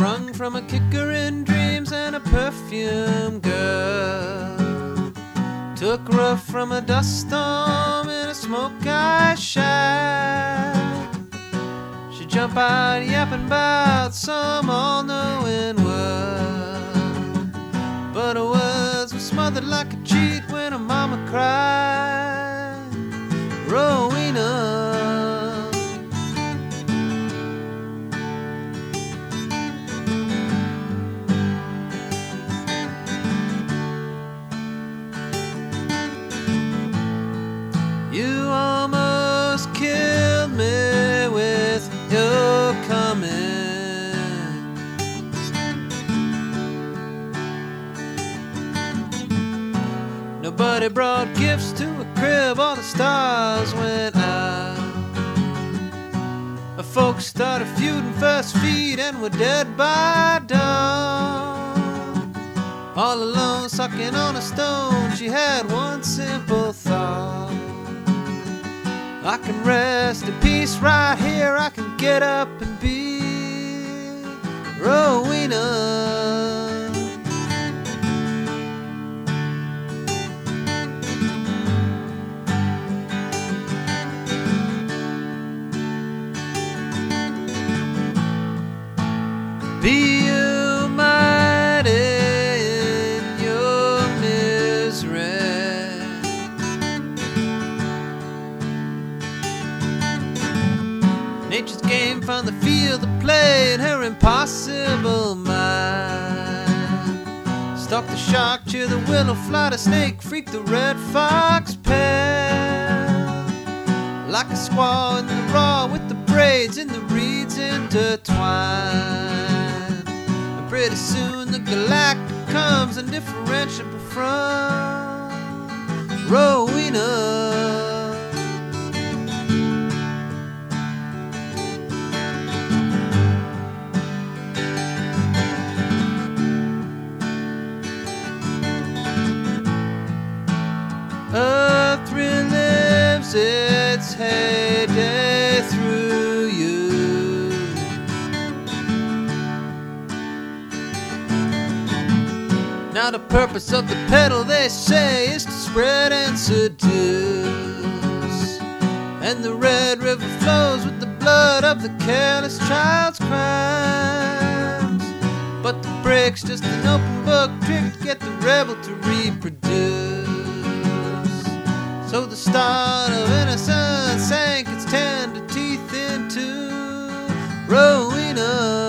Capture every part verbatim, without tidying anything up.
sprung from a kicker in dreams and a perfume girl. Took rough from a dust storm in a smoke-eye shack. She jump out yapping about some all-knowing word, but her words were smothered like a cheat when her mama cried, Rowena. You almost killed me with your coming. Nobody brought gifts to a crib, all the stars went out. The folks started feuding first feed and were dead by dawn. All alone sucking on a stone, she had one simple thought: I can rest in peace right here, I can get up and be Rowena. Be you mighty in your misery. Nature's game found the field of play in her impossible mind. Stalk the shark, cheer the willow, fly the snake, freak the red fox pale. Like a squaw in the raw with the braids and the reeds intertwined. And pretty soon the galactic comes undifferentiable from Rowena. Earth relives its heyday through you. Now the purpose of the petal, they say, is to spread and seduce. And the red river flows with the blood of the careless child's crimes. But the break's just an open book trick to get the rebel to reproduce. So the start of innocence sank its tender teeth into Rowena.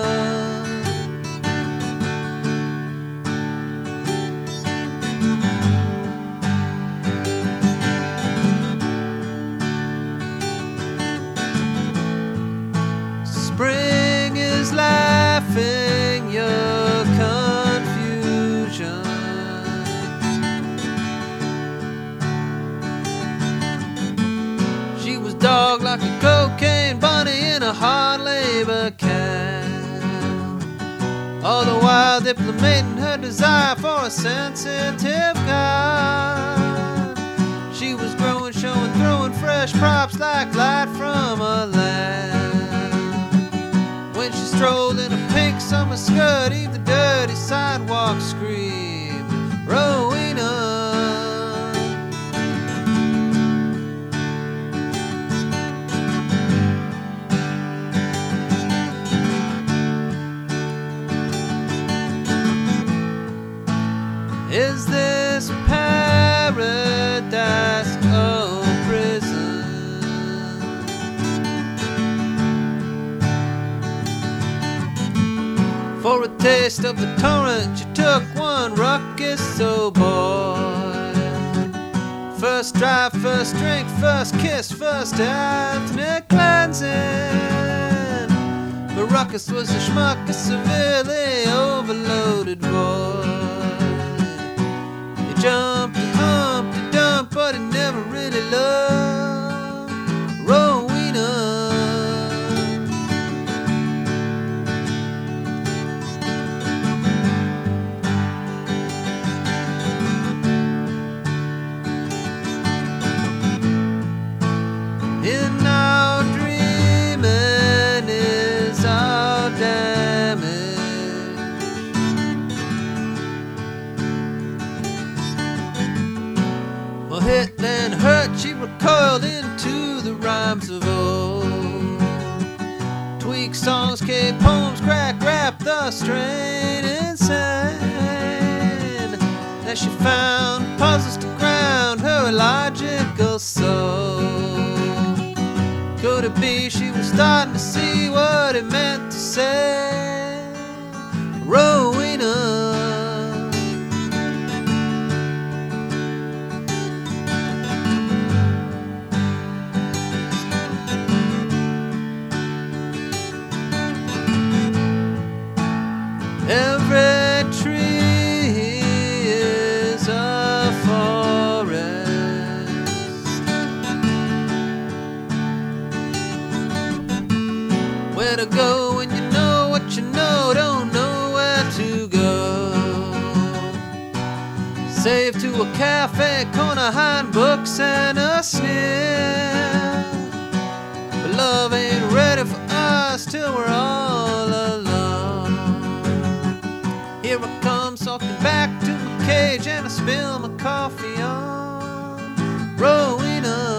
Spring is laughing your confusion. She was dog like a cocaine bunny in a hard labor camp, all the while diplomating her desire for a sensitive God. She was growing, showing, throwing fresh props like light from a lamp. When she strolled in a pink summer skirt, even the dirty sidewalk screamed, Rowena. Is this paradise or prison? For a taste of the torrent, you took one ruckus, oh boy. First drive, first drink, first kiss, first ethnic cleansing. The ruckus was a schmuck, a severely overloaded void. You jumped and humped and dumped, but it never really loved Rowena. In our dreaming is our damage. say poems crack rap the strain insane. As she found puzzles to ground her illogical soul. Could it be she was starting to see what it meant to say Rowena? Every tree is a forest. Where to go when you know what you know, don't know where to go. Save to a cafe corner, hiding books and a sneer. But love ain't ready for us till we're all alone. Here I come, sulking back to my cage, and I spill my coffee on Rowena.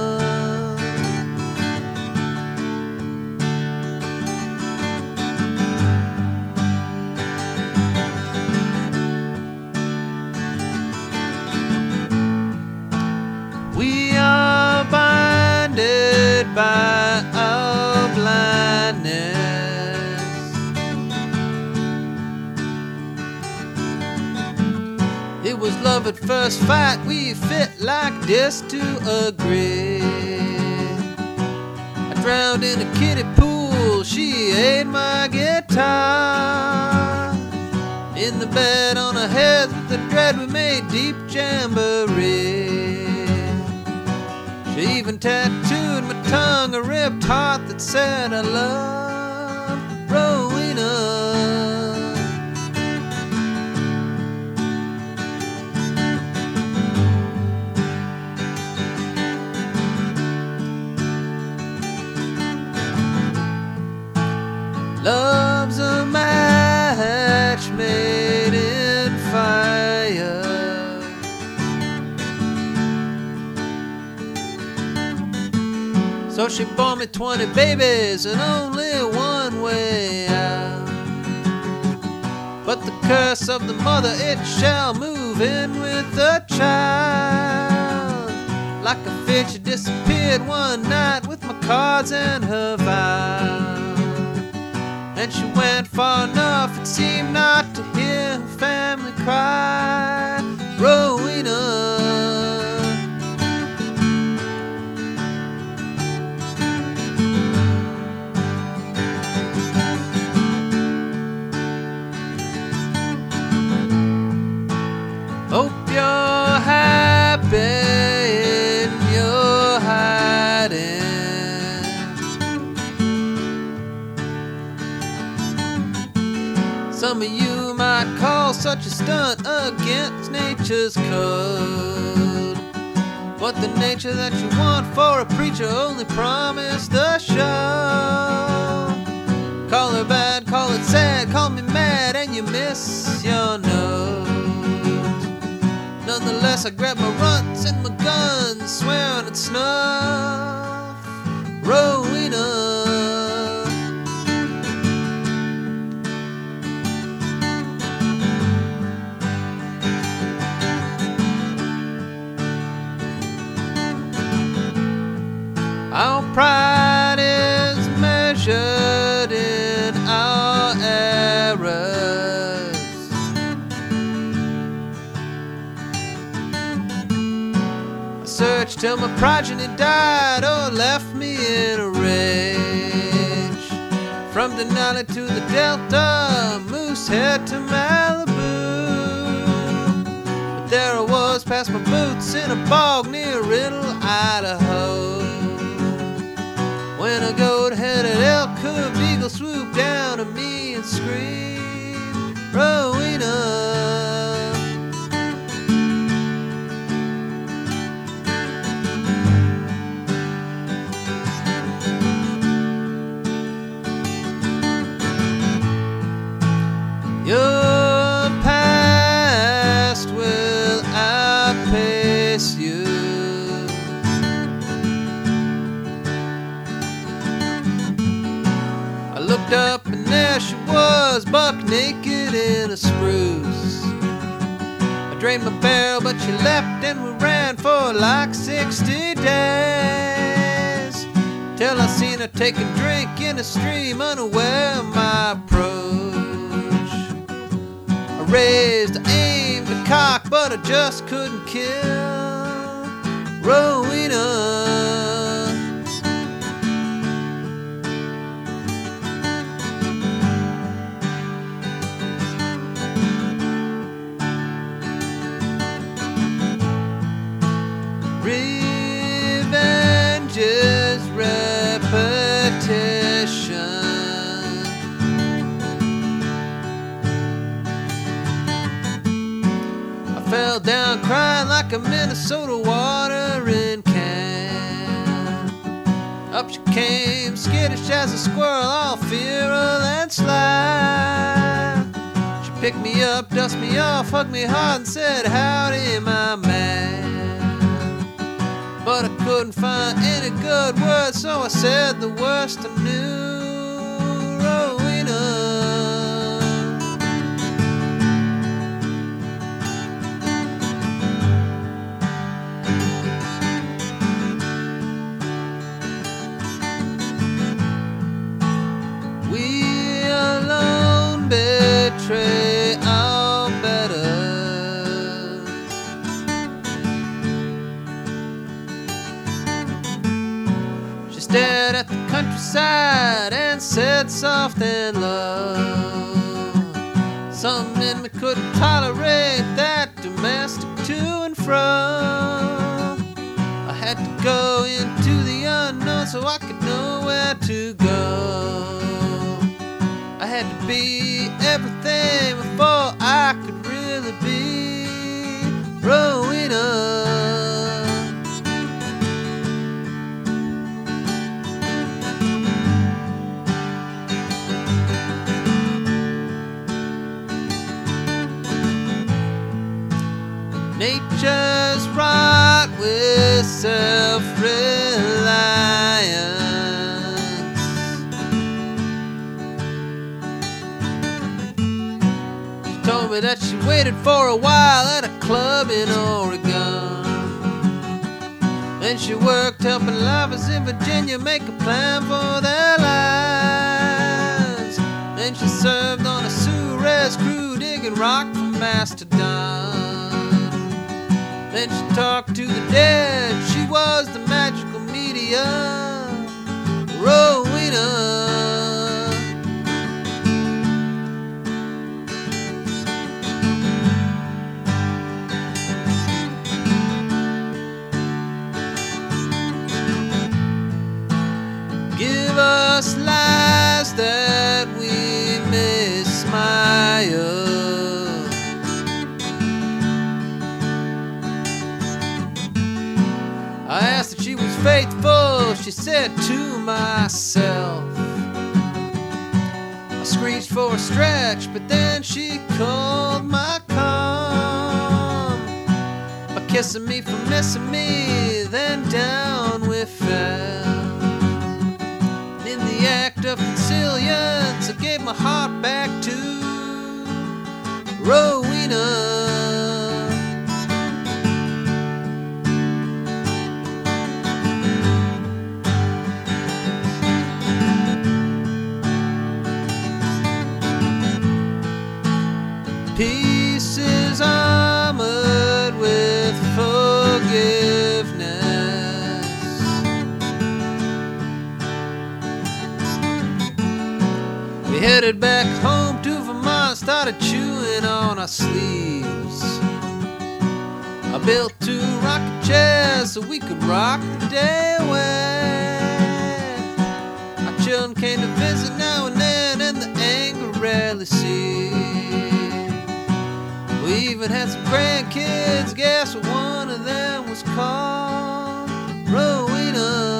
We are blinded by our blindness. It was love at first fight, we fit like this to agree. I drowned in a kiddie pool, she ate my guitar. In the bed on her head with the dread we made deep jamboree. She even tattooed my tongue a ripped heart that said I love Rowena. Love's a match made in fire. So she bore me twenty babies and only one way out. But the curse of the mother, it shall move in with the child. Like a fish, she disappeared one night with my cards and her vows. And she went far enough, it seemed, not to hear her family cry Rowena. Hope you're happy in your hiding. Some of you might call such a stunt against nature's code. But the nature that you want for a preacher only promised the show. Call her bad, call it sad, call me mad, and you miss your note. Nonetheless, I grab my runts and my guns, swearing at snuff Rowena. Our pride is measured in our errors. I searched till my progeny died or left me in a rage. From Denali to the Delta, Moosehead to Malibu. But there I was past my boots in a bog near Riddle, Idaho. When a goat-headed elk-hooved eagle swooped down at me and screamed Rowena. Your past will outpace you. I looked up and there naked in a spruce. I drained my barrel, but she left, and we ran for like sixty days, till I seen her take a drink in a stream, unaware of my approach. I raised, I aimed, I cocked, but I just couldn't kill Rowena. Revenge is repetition. I fell down crying like a Minnesota watering can. Up she came, skittish as a squirrel, all feral and sly. She picked me up, dusted me off, hugged me hard and said, "Howdy, my man." But I couldn't find any good words, so I said the worst I knew, Rowena. We alone betray our betters. Stared at the countryside and said soft and low, something in me couldn't tolerate that domestic to and fro. I had to go into the unknown so I could know where to go. I had to be everything before I could really be Rowena. Nature's wrought with self-reliance. She told me that she waited for a while at a club in Oregon. Then she worked helping lovers in Virginia make a plan for their lives. Then she served on a Suez crew digging rock from Mastodon. Then she talked to the dead, she was the magical medium, Rowena. Give us lies that we may smile. I asked if she was faithful, she said to myself. I screeched for a stretch, but then she called my calm by kissing me for missing me, then down we fell. In the act of consilience, I gave my heart back to Rowena. Pieces armored with forgiveness. We headed back home to Vermont, started chewing on our sleeves. I built two rocking chairs so we could rock the day away. Our children came to visit now and then, and the anger rarely ceased. We even had some grandkids, guess what one of them was called? Rowena.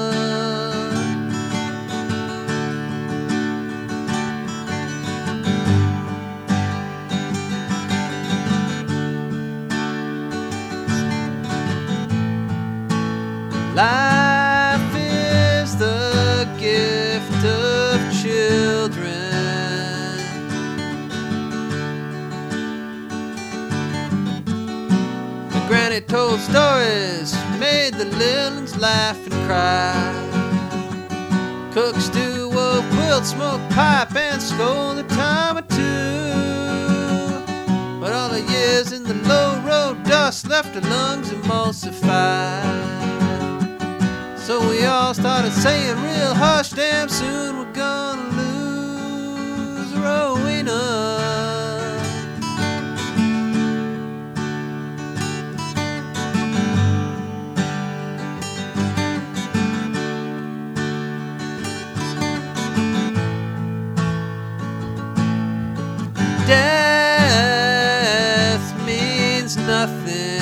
Life is the gift of children. Granny told stories, made the little ones laugh and cry. Cook stew, wove quilt, smoke pipe, and scold a time or two. But all the years in the low road dust left her lungs emulsified. So we all started saying real hush, damn soon we're gonna lose Rowena. Death means nothing.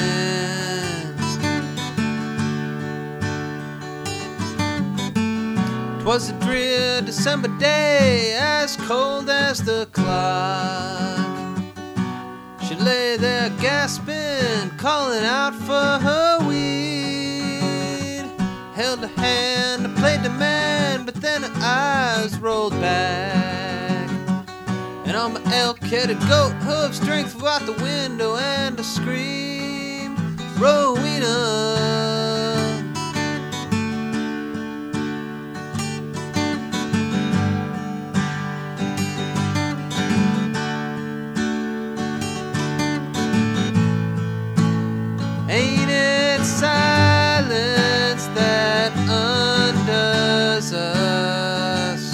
'Twas a drear December day, as cold as the clock. She lay there gasping, calling out for her weed. Held a hand, played the man, but then her eyes rolled back. And on my elk-headed goat hoof strength flew out the window, and I screamed, Rowena. Ain't it silence that undoes us?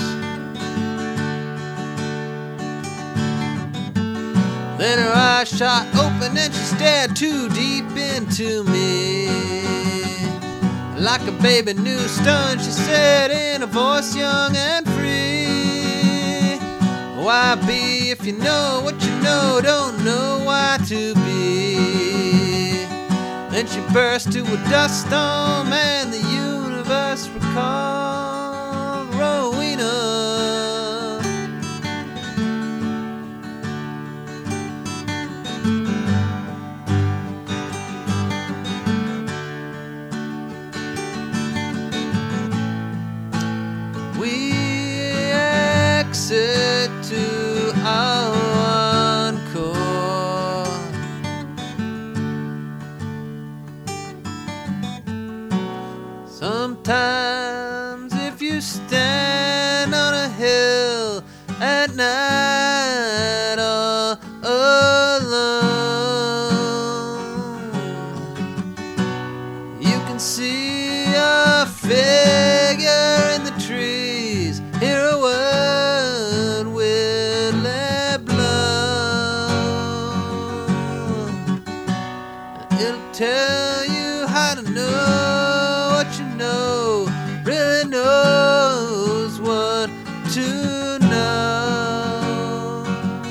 Then her eyes shot open and she stared too deep into me. Like a baby new stunned, she said in a voice young and free, why be if you know what you know, don't know why to be. Then she burst to a dust storm and the universe recalled Rowena. We exit to our encore. Sometimes if you stand on a hill at night all alone, you can see a figure in the trees, hear a word will let blow. It'll tell you how to know what you know, really knows what to know.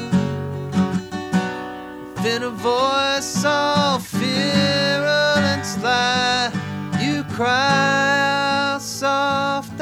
Then a voice all virulent sly, you cry out soft